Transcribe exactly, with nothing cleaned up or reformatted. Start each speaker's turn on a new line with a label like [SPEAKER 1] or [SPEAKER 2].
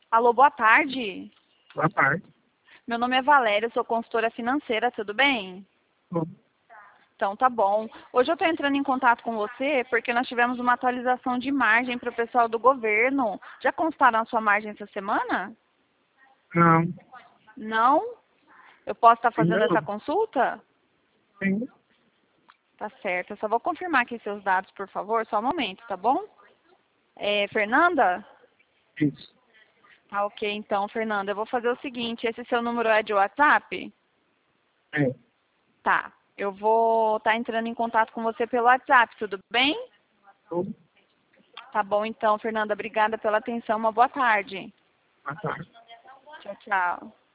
[SPEAKER 1] Alô, boa tarde.
[SPEAKER 2] Boa tarde.
[SPEAKER 1] Meu nome é Valéria, eu sou consultora financeira, tudo bem?
[SPEAKER 2] Bom,
[SPEAKER 1] Então tá bom. Hoje eu estou entrando em contato com você porque nós tivemos uma atualização de margem para o pessoal do governo. Já constaram a sua margem essa semana?
[SPEAKER 2] não,
[SPEAKER 1] Não? Eu posso estar fazendo
[SPEAKER 2] ainda
[SPEAKER 1] essa
[SPEAKER 2] não.
[SPEAKER 1] consulta?
[SPEAKER 2] Ainda?
[SPEAKER 1] Tá certo. Eu só vou confirmar aqui seus dados, por favor, só um momento, tá bom? É, Fernanda?
[SPEAKER 2] Isso.
[SPEAKER 1] Tá ok, então, Fernanda, eu vou fazer o seguinte, esse seu número é de WhatsApp?
[SPEAKER 2] É.
[SPEAKER 1] Tá. Eu vou estar entrando em contato com você pelo WhatsApp, tudo bem?
[SPEAKER 2] Tudo.
[SPEAKER 1] Tá bom, então, Fernanda. Obrigada pela atenção. Uma boa tarde.
[SPEAKER 2] Boa tarde.
[SPEAKER 1] Tchau, tchau.